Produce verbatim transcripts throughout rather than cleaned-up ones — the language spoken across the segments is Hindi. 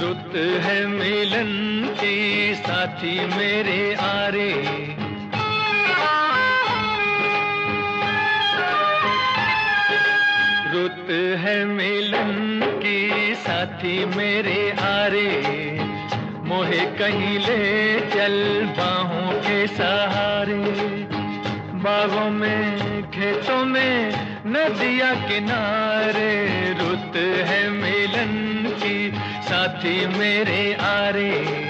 रुत है मिलन की साथी मेरे आरे, रुत है मिलन की साथी मेरे आरे, मोहे कहीं ले चल बाहों के सहारे। बागों में खेतों में नदिया किनारे, रुत है मिलन की साथी मेरे आरे।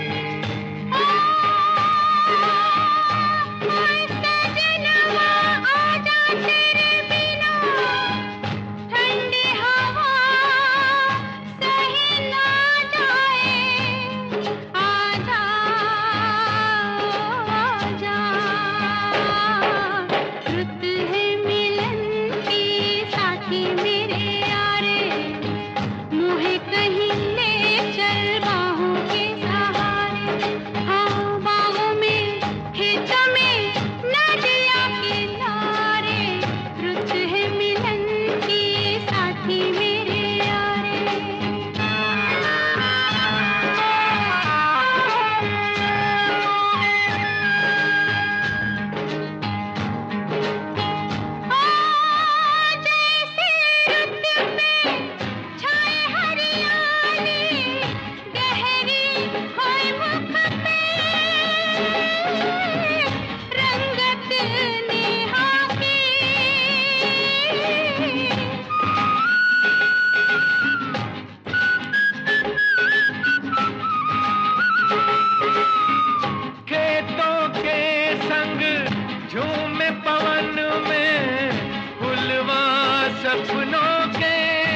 झूमे पवन में फुलवा सपनों के,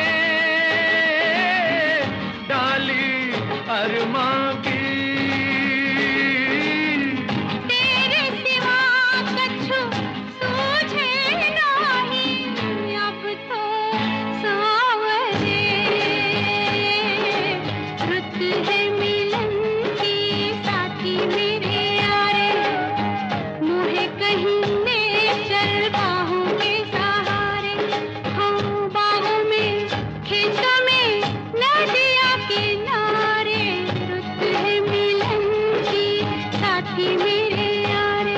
डाली अरमां की। तेरे सिवा कछु सूझे नहीं अब तो सावरे, रुत है मिलन की साथी मेरे यारे, मोहे कहीं ले चल बाहों के सहारे। हम बाहों में खेतों में नदिया किनारे, रुत है मिलन की साथी मेरे यारे।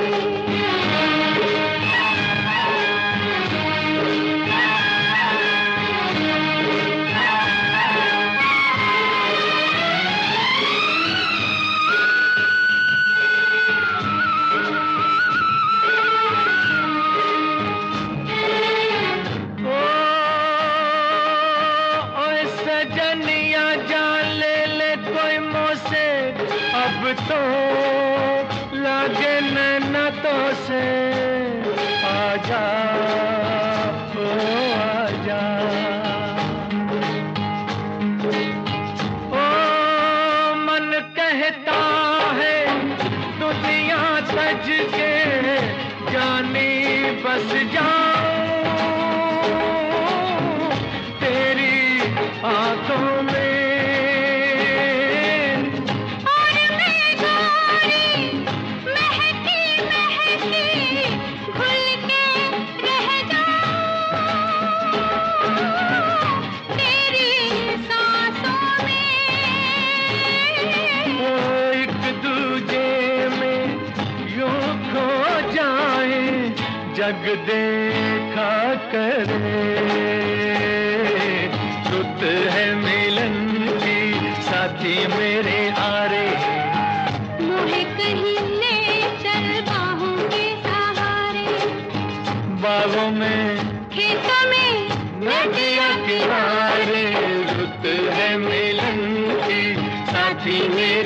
सजनिया जान ले ले कोई मोसे, अब तो लागे नैना तो से। आजा ओ आजा, ओ मन कहता है दुनिया सज के जानी बस जाऊं तेरी आंखों में। और मैं गोरी महकी महकी घुल के रह जाऊं तेरी सांसों में। वो एक दूजे में यूं खो जाए, जग देखा करे। रुत है मिलन की साथी मेरे आरे, मोहे कहीं ले चल बाहों के सहारे। बागों में खेतों में नदिया किनारे, रुत है मिलन की साथी मेरे